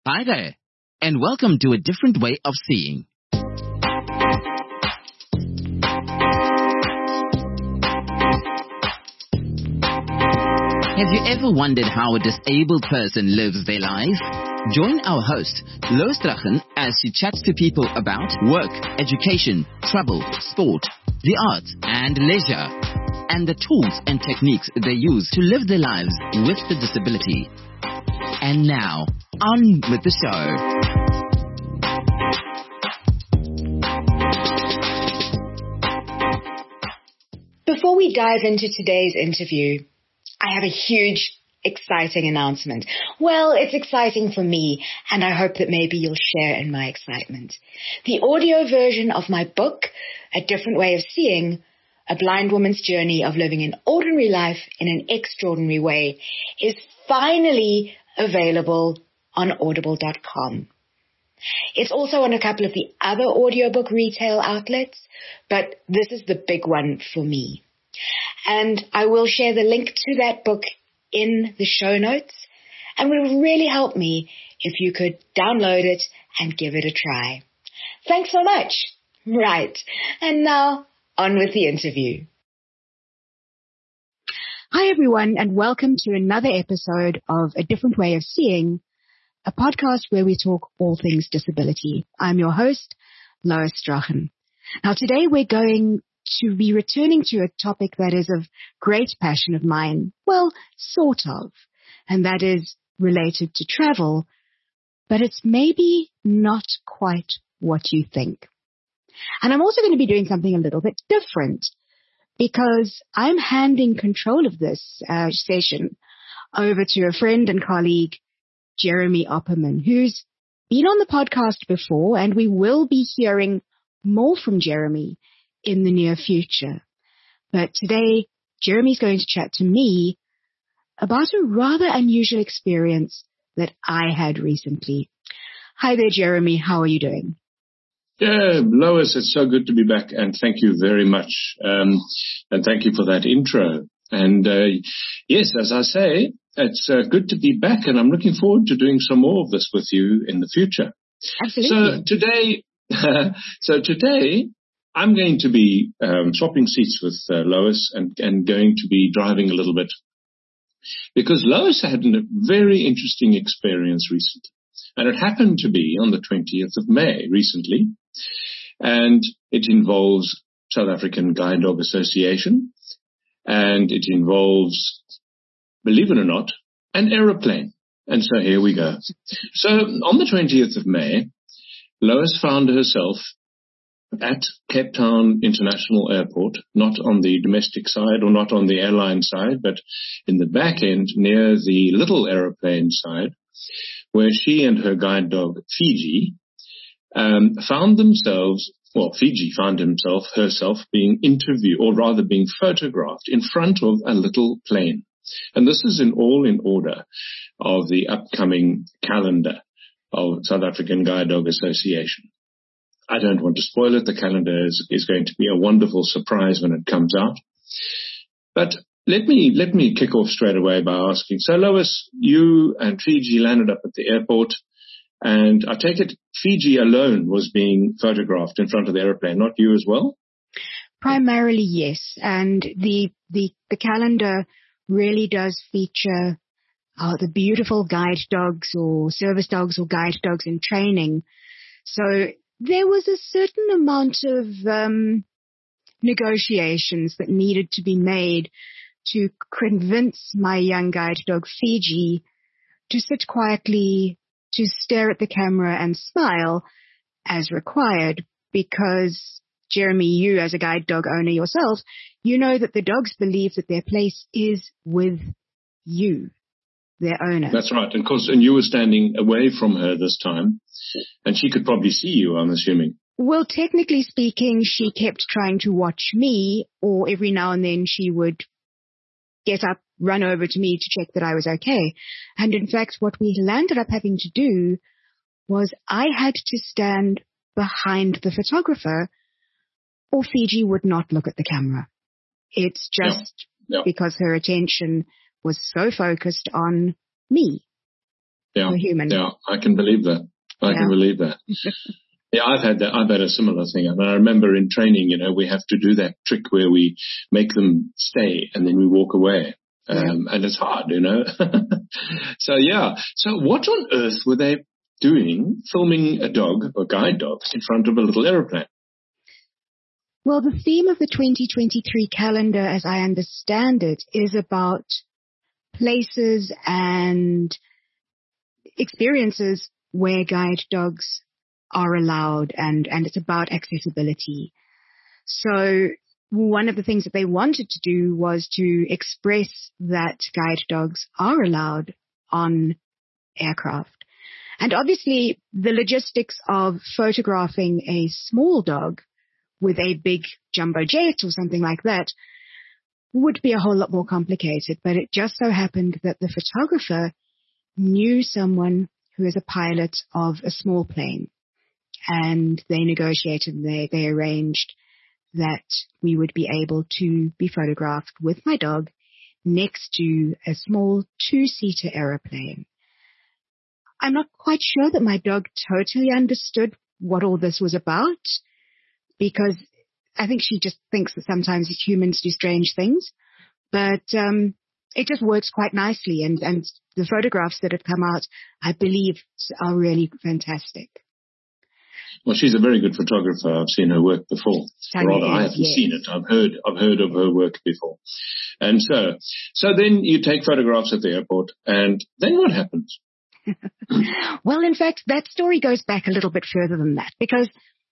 Hi there, and welcome to A Different Way of Seeing. Have you ever wondered how a disabled person lives their life? Join our host, Lois Drachen, as she chats to people about work, education, travel, sport, the arts, and leisure, and the tools and techniques they use to live their lives with the disability. And now, on with the show. Before we dive into today's interview, I have a huge, exciting announcement. Well, it's exciting for me, and I hope that maybe you'll share in my excitement. The audio version of my book, A Different Way of Seeing, A Blind Woman's Journey of Living an Ordinary Life in an Extraordinary Way, is finally available on audible.com. It's also on a couple of the other audiobook retail outlets, but this is the big one for me. And I will share the link to that book in the show notes, and it would really help me if you could download it and give it a try. Thanks so much. Right, and now on with the interview. Hi everyone, and welcome to another episode of A Different Way of Seeing, a podcast where we talk all things disability. I'm your host, Lois Drachen. Now today we're going to be returning to a topic that is of great passion of mine, well, sort of, and that is related to travel, but it's maybe not quite what you think. And I'm also going to be doing something a little bit different, because I'm handing control of this session over to a friend and colleague, Jeremy Opperman, who's been on the podcast before, and we will be hearing more from Jeremy in the near future. But today, Jeremy's going to chat to me about a rather unusual experience that I had recently. Hi there, Jeremy. How are you doing? Yeah, Lois, it's so good to be back, and thank you very much. And thank you for that intro. And yes, as I say, it's good to be back, and I'm looking forward to doing some more of this with you in the future. Absolutely. So today, I'm going to be swapping seats with Lois and going to be driving a little bit, because Lois had a very interesting experience recently. And it happened to be on the 20th of May recently, and it involves South African Guide Dog Association, and it involves, believe it or not, an aeroplane. And so here we go. So on the 20th of May, Lois found herself at Cape Town International Airport, not on the domestic side or not on the airline side, but in the back end near the little aeroplane side, where she and her guide dog, Fiji, Fiji found herself being interviewed, or rather being photographed in front of a little plane. And this is all in order of the upcoming calendar of South African Guide Dog Association. I don't want to spoil it. The calendar is going to be a wonderful surprise when it comes out. But let me kick off straight away by asking, so Lois, you and Fiji landed up at the airport, and I take it Fiji alone was being photographed in front of the airplane, not you as well? Primarily, yes. And the calendar really does feature the beautiful guide dogs or service dogs or guide dogs in training. So there was a certain amount of negotiations that needed to be made to convince my young guide dog Fiji to sit quietly, to stare at the camera and smile as required, because Jeremy, you as a guide dog owner yourself, you know that the dogs believe that their place is with you, their owner. That's right. And you were standing away from her this time, and she could probably see you, I'm assuming. Well, technically speaking, she kept trying to watch me, or every now and then she would get up, run over to me to check that I was okay. And in fact, what we landed up having to do was I had to stand behind the photographer, or Fiji would not look at the camera. It's just because her attention was so focused on me. Yeah. for human. Yeah, I can believe that. I can believe that. Yeah, I've had a similar thing. I remember in training, we have to do that trick where we make them stay and then we walk away. And it's hard, So, yeah. So what on earth were they doing, filming a dog, a guide dog, in front of a little aeroplane? Well, the theme of the 2023 calendar, as I understand it, is about places and experiences where guide dogs are allowed, and it's about accessibility. So one of the things that they wanted to do was to express that guide dogs are allowed on aircraft. And obviously the logistics of photographing a small dog with a big jumbo jet or something like that would be a whole lot more complicated. But it just so happened that the photographer knew someone who is a pilot of a small plane, and they negotiated, they arranged that we would be able to be photographed with my dog next to a small 2-seater aeroplane. I'm not quite sure that my dog totally understood what all this was about, because I think she just thinks that sometimes humans do strange things. But it just works quite nicely, and the photographs that have come out, I believe, are really fantastic. Well, she's a very good photographer. I've seen her work before. Rather, I haven't seen it. I've heard of her work before. And so then you take photographs at the airport, and then what happens? Well, in fact, that story goes back a little bit further than that, because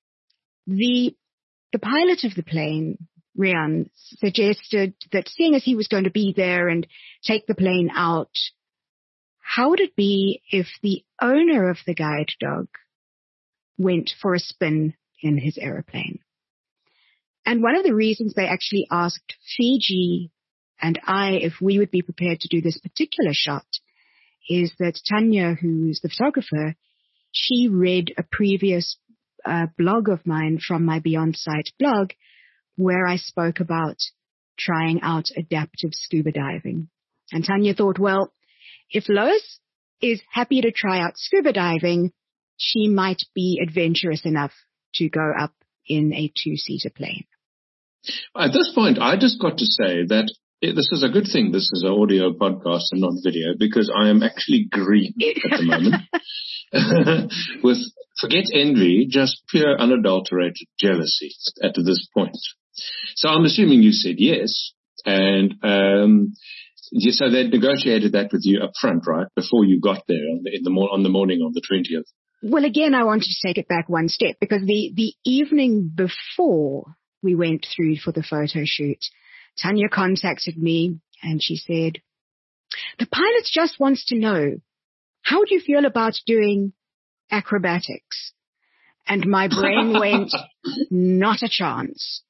the pilot of the plane, Rian, suggested that seeing as he was going to be there and take the plane out, how would it be if the owner of the guide dog went for a spin in his aeroplane? And one of the reasons they actually asked Fiji and I if we would be prepared to do this particular shot is that Tanya, who's the photographer, she read a previous blog of mine from my Beyond Sight blog where I spoke about trying out adaptive scuba diving. And Tanya thought, well, if Lois is happy to try out scuba diving, she might be adventurous enough to go up in a 2-seater plane. At this point, I just got to say that this is a good thing. This is an audio podcast and not video, because I am actually green at the moment with, forget envy, just pure unadulterated jealousy at this point. So I'm assuming you said yes. And so they'd negotiated that with you up front, right, before you got there on the morning of the 20th. Well, again, I wanted to take it back one step, because the evening before we went through for the photo shoot, Tanya contacted me and she said, the pilot just wants to know, how do you feel about doing acrobatics? And my brain went, not a chance.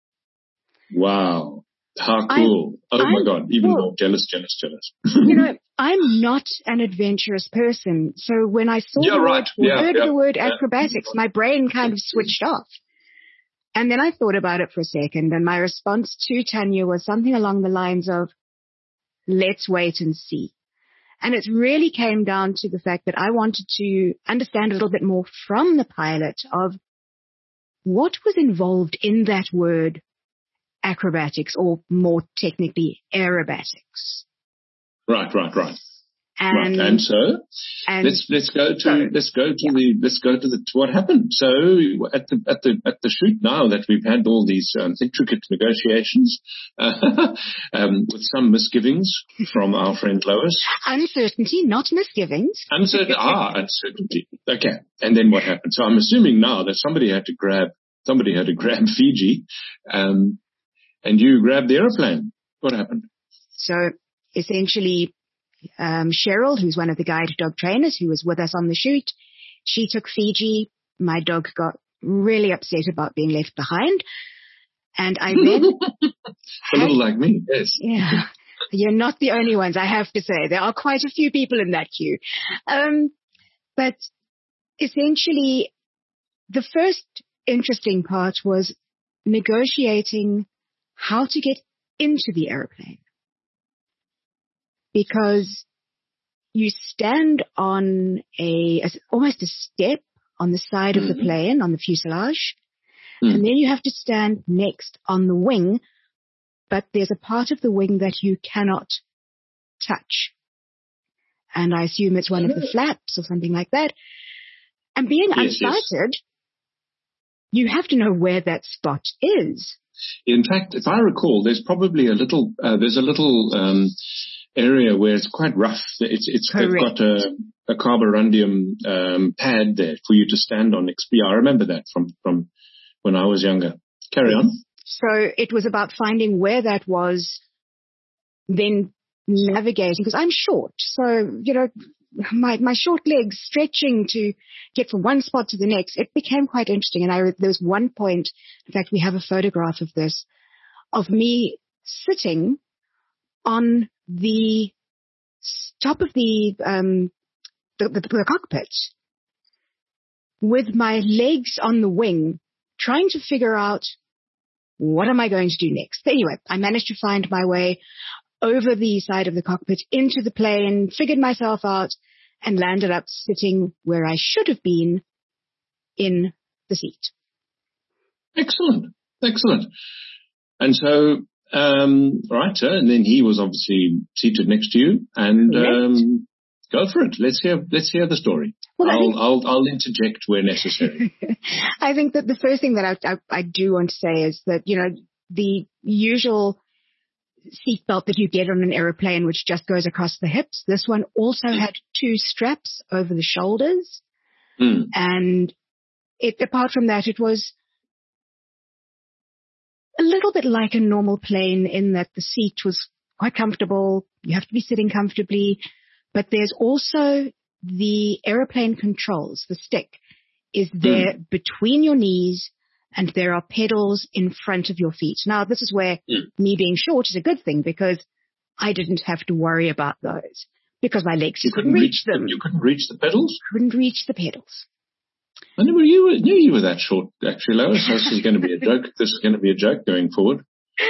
Wow. How cool. My God. Even more jealous. I'm not an adventurous person. So when I saw the word acrobatics, my brain kind of switched off. And then I thought about it for a second, and my response to Tanya was something along the lines of, let's wait and see. And it really came down to the fact that I wanted to understand a little bit more from the pilot of what was involved in that word acrobatics, or more technically aerobatics. Right. And so let's go to what happened. So at the shoot now that we've had all these intricate negotiations with some misgivings from our friend Lois. Uncertainty, not misgivings. Uncertainty. Okay. And then what happened? So I'm assuming now that somebody had to grab Fiji, and you grabbed the airplane. What happened? So essentially, Cheryl, who's one of the guide dog trainers who was with us on the shoot, she took Fiji. My dog got really upset about being left behind. And I then... a little like me, yes. Yeah. You're not the only ones, I have to say. There are quite a few people in that queue. But essentially, the first interesting part was negotiating how to get into the airplane. Because you stand on almost a step on the side of the plane, on the fuselage, and then you have to stand next on the wing, but there's a part of the wing that you cannot touch. And I assume it's one of the flaps or something like that. And being unsighted, you have to know where that spot is. In fact, if I recall, there's probably a little area where it's quite rough. They've got a carborundium pad there for you to stand on. I remember that from when I was younger. Carry on. So it was about finding where that was, then navigating, because I'm short. So, my short legs stretching to get from one spot to the next, it became quite interesting. And there was one point, in fact, we have a photograph of this, of me sitting on the top of the cockpit with my legs on the wing, trying to figure out what am I going to do next. But anyway, I managed to find my way over the side of the cockpit into the plane, figured myself out, and landed up sitting where I should have been in the seat. Excellent. And so, right, and then he was obviously seated next to you, and go for it. Let's hear the story. Well, I'll interject where necessary. I think that the first thing that I do want to say is that, the usual seatbelt that you get on an aeroplane, which just goes across the hips, this one also had 2 straps over the shoulders. And apart from that, it was a little bit like a normal plane in that the seat was quite comfortable. You have to be sitting comfortably, but there's also the aeroplane controls. The stick is there between your knees, and there are pedals in front of your feet. Now, this is where me being short is a good thing, because I didn't have to worry about those, because my legs couldn't reach them. You couldn't reach the pedals? Couldn't reach the pedals. I never knew you were that short, actually, Lois. This is going to be a joke. This is going to be a joke going forward.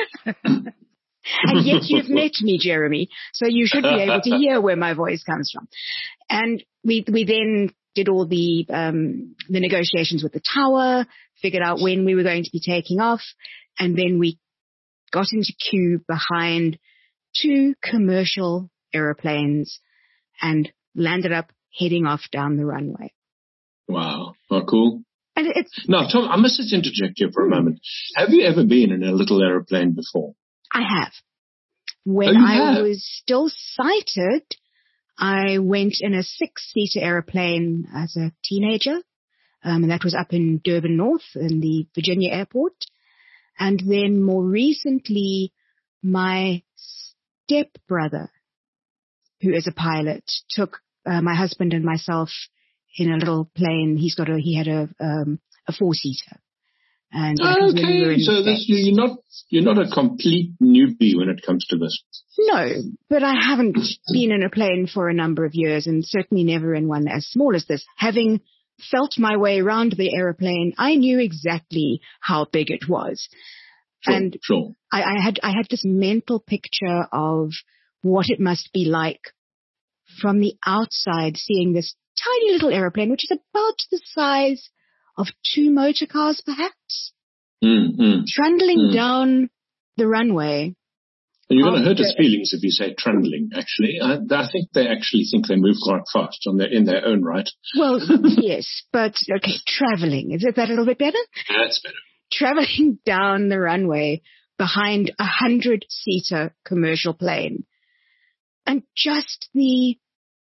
And yet you've met me, Jeremy, so you should be able to hear where my voice comes from. And we then did all the negotiations with the tower, figured out when we were going to be taking off, and then we got into queue behind 2 commercial aeroplanes and landed up heading off down the runway. Wow. Oh, cool. And Now, Tom, I must just interject here for a moment. Have you ever been in a little aeroplane before? I have. When I was still sighted, I went in a 6-seater airplane as a teenager, and that was up in Durban North in the Virginia airport. And then more recently, my stepbrother, who is a pilot, took my husband and myself in a little plane. He had a 4-seater. And okay, so you're not a complete newbie when it comes to this. No, but I haven't been in a plane for a number of years, and certainly never in one as small as this. Having felt my way around the aeroplane, I knew exactly how big it was. Sure. I had this mental picture of what it must be like from the outside, seeing this tiny little aeroplane, which is about the size of 2 motor cars, perhaps, trundling down the runway. And you're going to hurt his feelings if you say trundling, actually. I think they actually think they move quite fast in their own right. Well, yes, but, okay, traveling. Is that a little bit better? That's better. Traveling down the runway behind a 100-seater commercial plane. And just the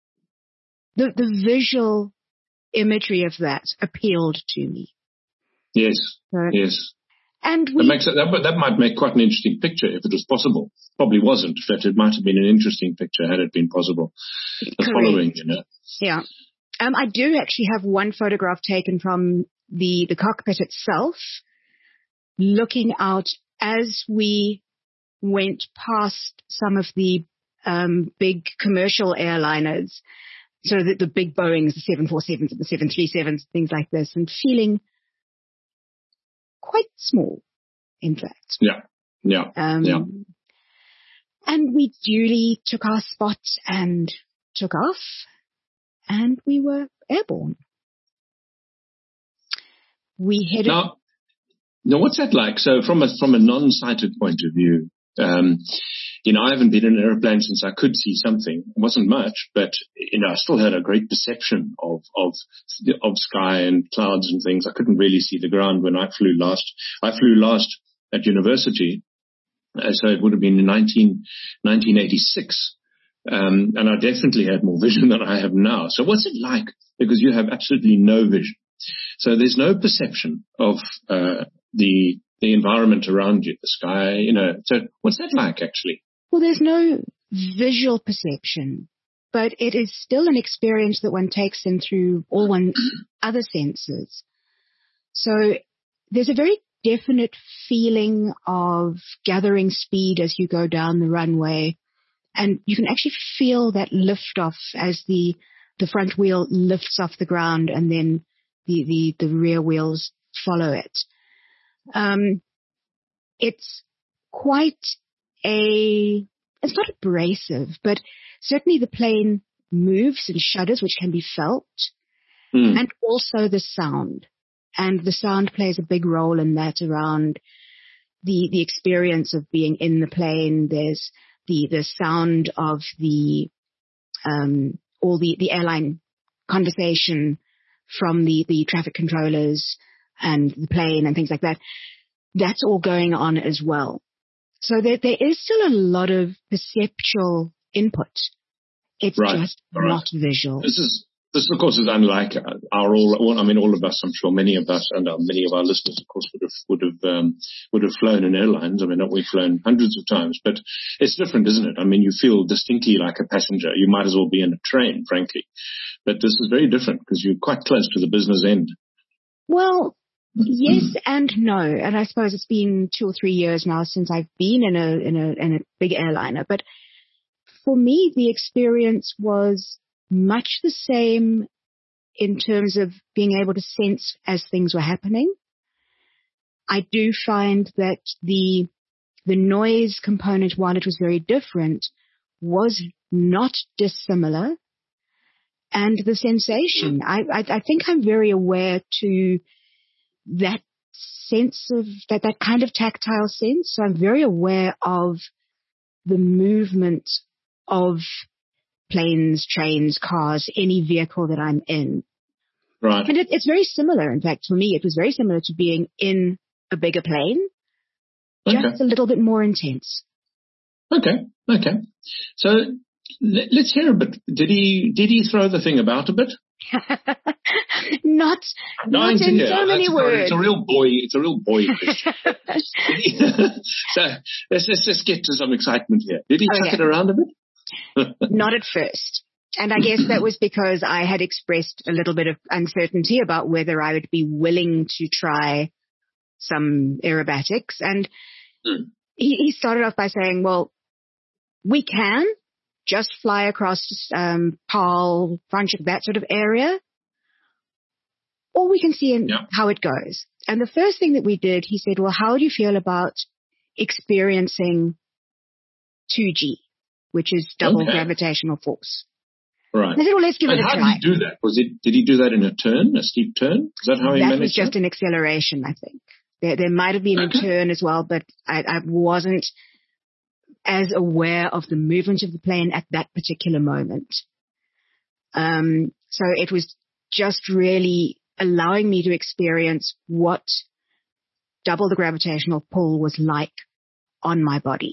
visual imagery of that appealed to me. Yes, yes. And that might make quite an interesting picture if it was possible. Probably wasn't, but it might have been an interesting picture had it been possible. The following, Yeah. I do actually have one photograph taken from the cockpit itself, looking out as we went past some of the big commercial airliners, so that the big Boeings, the 747s and the 737s, things like this, and feeling quite small, in fact. Yeah. And we duly took our spot and took off and we were airborne. We headed... Now, what's that like? So from a non-sighted point of view, I haven't been in an airplane since I could see something. It wasn't much, but, I still had a great perception of sky and clouds and things. I couldn't really see the ground when I flew last. I flew last at university, so it would have been in 1986. And I definitely had more vision than I have now. So what's it like? Because you have absolutely no vision. So there's no perception of the environment around you, the sky, So what's that like, actually? Well, there's no visual perception, but it is still an experience that one takes in through all one's other senses. So there's a very definite feeling of gathering speed as you go down the runway, and you can actually feel that lift off as the front wheel lifts off the ground and then the rear wheels follow it. It's quite it's not abrasive, but certainly the plane moves and shudders, which can be felt, and also the sound. And the sound plays a big role in that around the experience of being in the plane. There's the sound of all the airline conversation from the traffic controllers and the plane and things like that. That's all going on as well. So there is still a lot of perceptual input. It's just not visual. This of course is unlike all of us, I'm sure many of us and many of our listeners, of course, would have flown in airlines. We've flown hundreds of times, but it's different, isn't it? You feel distinctly like a passenger. You might as well be in a train, frankly. But this is very different because you're quite close to the business end. Well, yes and no. And I suppose it's been 2 or 3 years now since I've been in a big airliner. But for me, the experience was much the same in terms of being able to sense as things were happening. I do find that the noise component, while it was very different, was not dissimilar. And the sensation, I think I'm very aware to that sense of that kind of tactile sense. So I'm very aware of the movement of planes, trains, cars, any vehicle that I'm in. Right. And it's very similar. In fact, for me, it was very similar to being in a bigger plane, just a little bit more intense. Okay. So let's hear a bit. Did he throw the thing about a bit? not in so many words. It's a real boy question. So let's get to some excitement here. Did he chuck it around a bit? Not at first. And I guess that was because I had expressed a little bit of uncertainty about whether I would be willing to try some aerobatics. And he started off by saying, well, we can just fly across Paarl, Franschhoek, that sort of area, or we can see how it goes. And the first thing that we did, he said, well, how do you feel about experiencing 2G, which is double gravitational force? Right. I said, well, let's give it a try. How did he do that? Did he do that in a steep turn? Is that how he managed that? That was just an acceleration, I think. There might have been a turn as well, but I wasn't as aware of the movement of the plane at that particular moment. So it was just really allowing me to experience what double the gravitational pull was like on my body.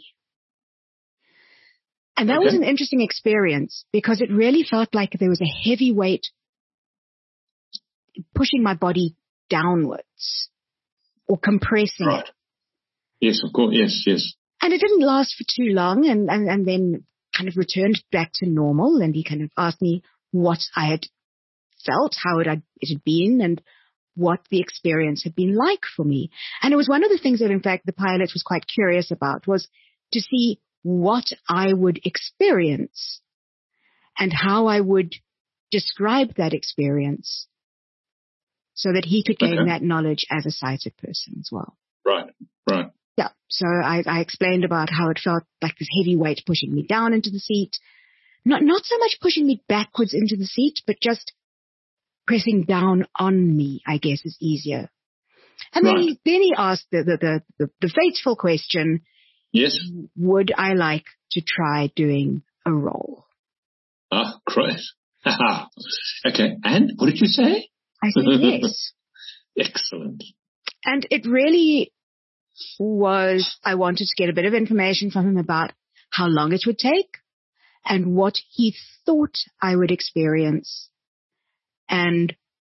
And that was an interesting experience because it really felt like there was a heavy weight pushing my body downwards or compressing it. Yes, of course. Yes. And it didn't last for too long and then kind of returned back to normal. And he kind of asked me what I had felt, how it had been, and what the experience had been like for me. And it was one of the things that, in fact, the pilot was quite curious about, was to see what I would experience and how I would describe that experience so that he could gain that knowledge as a sighted person as well. Right. Yeah. So I explained about how it felt like this heavy weight pushing me down into the seat, not so much pushing me backwards into the seat, but just pressing down on me, I guess, is easier. And Right. then he asked the fateful question, Yes. would I like to try doing a roll? Ah, great. Okay. And what did you say? I said yes. Excellent. And it really was, I wanted to get a bit of information from him about how long it would take and what he thought I would experience and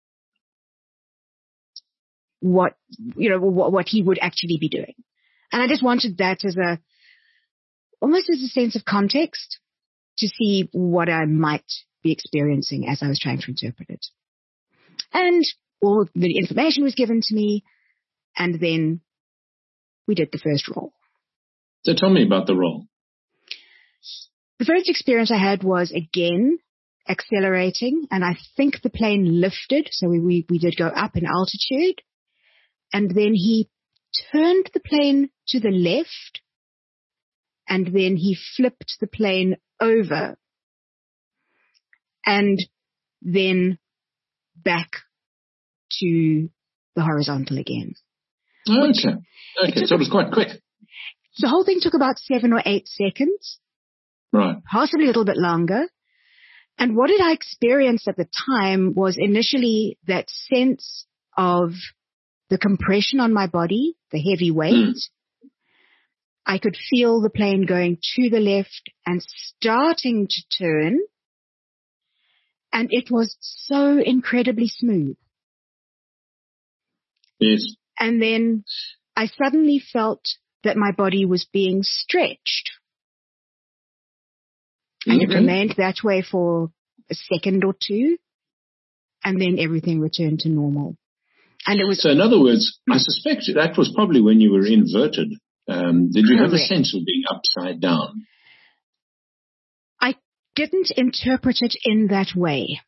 what he would actually be doing. And I just wanted that almost as a sense of context to see what I might be experiencing as I was trying to interpret it. And all the information was given to me, and then we did the first roll. So tell me about the roll. The first experience I had was, again, accelerating, and I think the plane lifted, so we did go up in altitude, and then he turned the plane to the left, and then he flipped the plane over, and then back to the horizontal again. Okay, so it was quite quick. The whole thing took about 7 or 8 seconds. Right. Possibly a little bit longer. And what did I experience at the time was initially that sense of the compression on my body, the heavy weight. I could feel the plane going to the left and starting to turn. And it was so incredibly smooth. Yes. And then I suddenly felt that my body was being stretched. And it remained that way for a second or two. And then everything returned to normal. And it was. So in other words, I suspect that was probably when you were inverted. Did you have a sense of being upside down? I didn't interpret it in that way.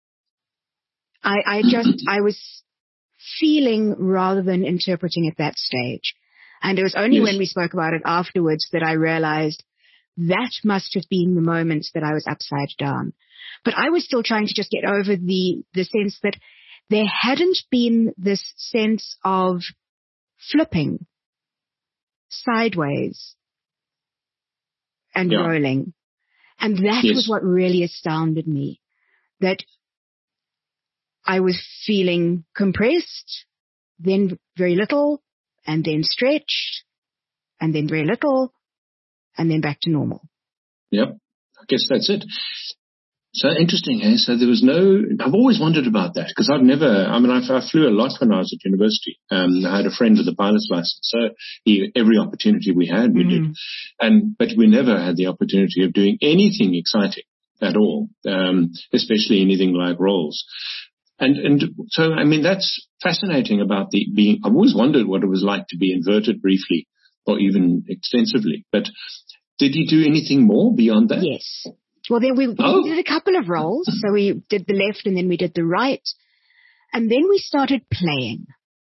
I was feeling rather than interpreting at that stage. And it was only when we spoke about it afterwards that I realized that must have been the moment that I was upside down. But I was still trying to just get over the sense that there hadn't been this sense of flipping sideways and rolling. And that was what really astounded me, that I was feeling compressed, then very little, and then stretched, and then very little, and then back to normal. Yep. I guess that's it. So interesting, eh? So there was I've always wondered about that because I flew a lot when I was at university. I had a friend with a pilot's license. So every opportunity we had, we did. But we never had the opportunity of doing anything exciting at all, especially anything like rolls. And so, I mean, that's fascinating about I've always wondered what it was like to be inverted briefly or even extensively. But did you do anything more beyond that? Yes. Well, then we did a couple of rolls. So we did the left and then we did the right. And then we started playing.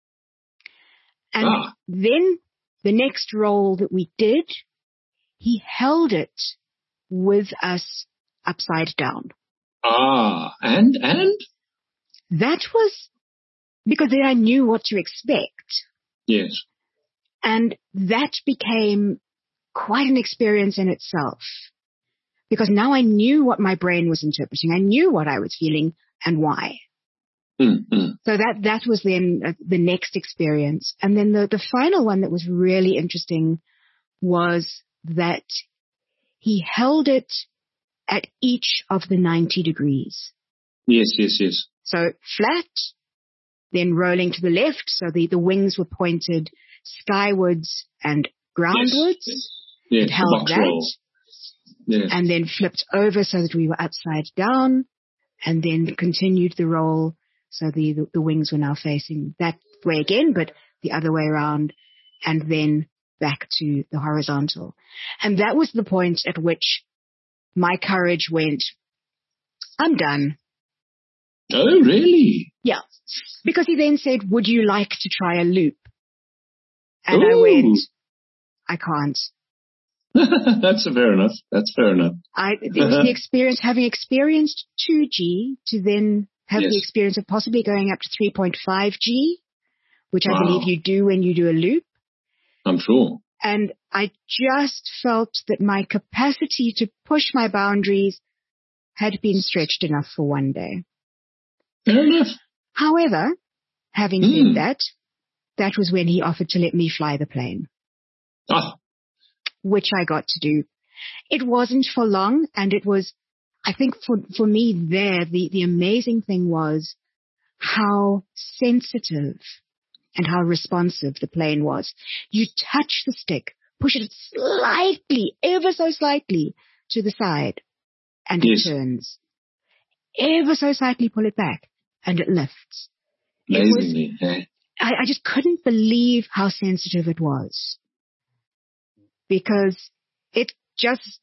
And then the next roll that we did, he held it with us upside down. And? That was because then I knew what to expect. Yes. And that became quite an experience in itself. Because now I knew what my brain was interpreting. I knew what I was feeling and why. Mm-hmm. So that was then the next experience. And then the final one that was really interesting was that he held it at each of the 90 degrees. Yes. So flat, then rolling to the left. So the wings were pointed skywards and groundwards. Yes. It held that. Roll. Yes. And then flipped over so that we were upside down, and then continued the roll so the wings were now facing that way again, but the other way around, and then back to the horizontal. And that was the point at which my courage went, I'm done. Oh, really? Yeah. Because he then said, would you like to try a loop? And Ooh. I went, I can't. That's fair enough. That's fair enough. It was the experience, having experienced 2G, to then have the experience of possibly going up to 3.5G, which I believe you do when you do a loop. I'm sure. And I just felt that my capacity to push my boundaries had been stretched enough for one day. Fair enough. However, having said that, that was when he offered to let me fly the plane. Which I got to do. It wasn't for long, and it was, I think for me there, the amazing thing was how sensitive and how responsive the plane was. You touch the stick, push it slightly, ever so slightly to the side, and it turns. Ever so slightly pull it back, and it lifts. Amazingly. I just couldn't believe how sensitive it was. Because it just,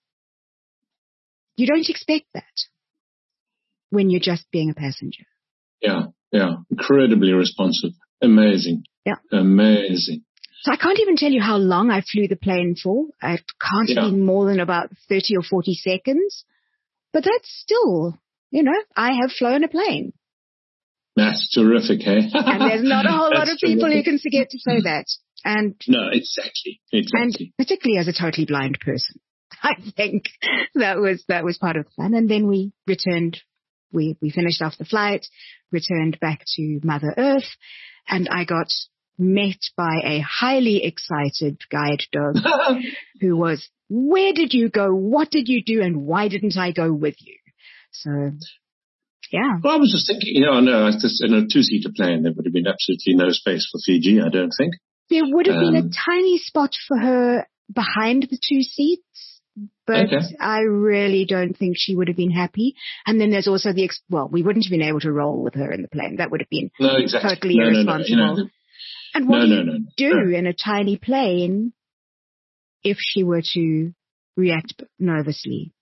you don't expect that when you're just being a passenger. Yeah. Incredibly responsive. Amazing. Yeah. Amazing. So I can't even tell you how long I flew the plane for. It can't be more than about 30 or 40 seconds. But that's still, I have flown a plane. That's terrific, hey? And there's not a whole lot of people who can forget to say that. And no, exactly. And particularly as a totally blind person, I think that was part of the fun. And then we returned, we finished off the flight, returned back to Mother Earth, and I got met by a highly excited guide dog who was, "Where did you go? What did you do? And why didn't I go with you?" So, yeah. Well, I was just thinking, in a two-seater plane, there would have been absolutely no space for Fiji, I don't think. There would have been a tiny spot for her behind the two seats, but I really don't think she would have been happy. And then there's also we wouldn't have been able to roll with her in the plane. That would have been totally irresponsible. And what do you do in a tiny plane if she were to react nervously?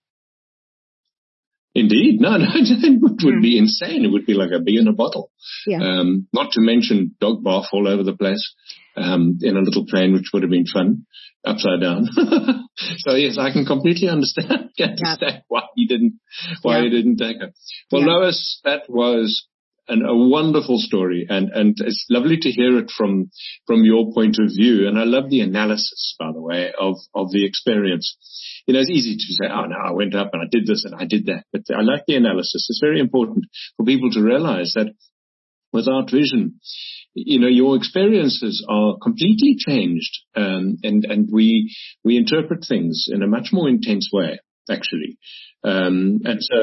Indeed. No, it would be insane. It would be like a bee in a bottle. Yeah. Not to mention dog bath all over the place in a little plane, which would have been fun, upside down. So, yes, I can completely understand why he didn't take her. Well, Lois, that was a wonderful story, and it's lovely to hear it from your point of view. And I love the analysis, by the way, of the experience. It's easy to say, "Oh, no, I went up and I did this and I did that." But I like the analysis. It's very important for people to realize that without vision, your experiences are completely changed, and we interpret things in a much more intense way, actually. And so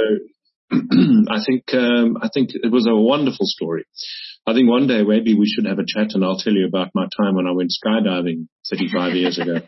I think it was a wonderful story. I think one day maybe we should have a chat and I'll tell you about my time when I went skydiving 35 years ago.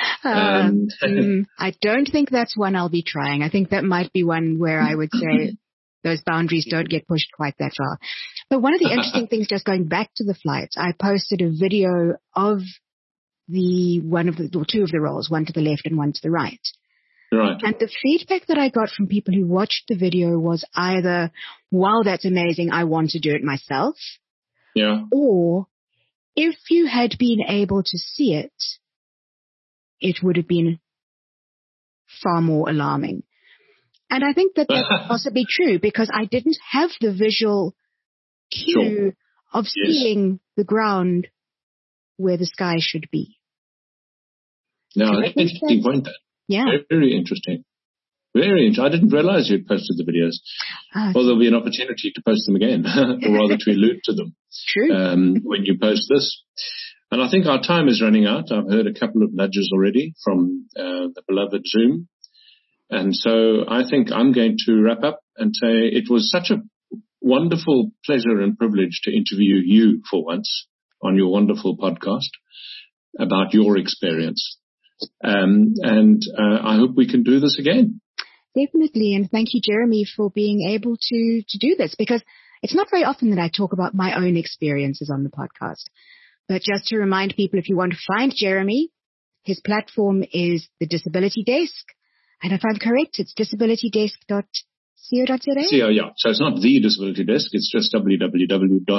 I don't think that's one I'll be trying. I think that might be one where I would say those boundaries don't get pushed quite that far. But one of the interesting things, just going back to the flight, I posted a video of two of the rolls, one to the left and one to the right. Right. And the feedback that I got from people who watched the video was either, "Wow, that's amazing, I want to do it myself." Yeah. Or, if you had been able to see it, it would have been far more alarming. And I think that that's possibly true because I didn't have the visual cue of seeing the ground where the sky should be. No, that's an interesting point there. Yeah. Very interesting. Very interesting. I didn't realize you'd posted the videos. Well, there'll be an opportunity to post them again, or rather to allude to them. True. When you post this. And I think our time is running out. I've heard a couple of nudges already from the beloved Zoom. And so I think I'm going to wrap up and say it was such a wonderful pleasure and privilege to interview you for once on your wonderful podcast about your experience. And I hope we can do this again. Definitely. And thank you, Jeremy, for being able to do this, because it's not very often that I talk about my own experiences on the podcast. But just to remind people, if you want to find Jeremy, his platform is the Disability Desk. And if I'm correct, it's disabilitydesk.co.za? Yeah. So it's not the Disability Desk. It's just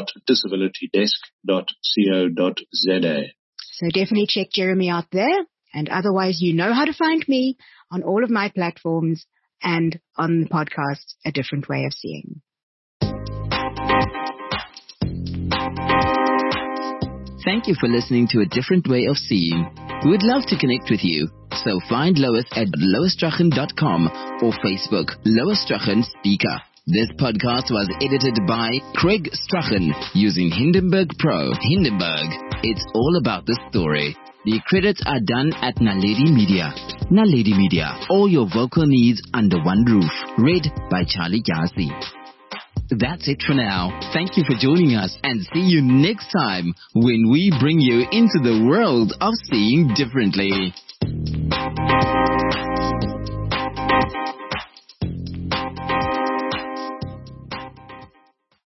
www.disabilitydesk.co.za. So definitely check Jeremy out there. And otherwise, you know how to find me on all of my platforms and on the podcast, A Different Way of Seeing. Thank you for listening to A Different Way of Seeing. We would love to connect with you. So find Lois at loisstrachan.com or Facebook, Lois Strachan Speaker. This podcast was edited by Craig Strachan using Hindenburg Pro. Hindenburg, it's all about the story. The credits are done at Naledi Media. Naledi Media, all your vocal needs under one roof. Read by Charlie Yasi. That's it for now. Thank you for joining us and see you next time when we bring you into the world of seeing differently.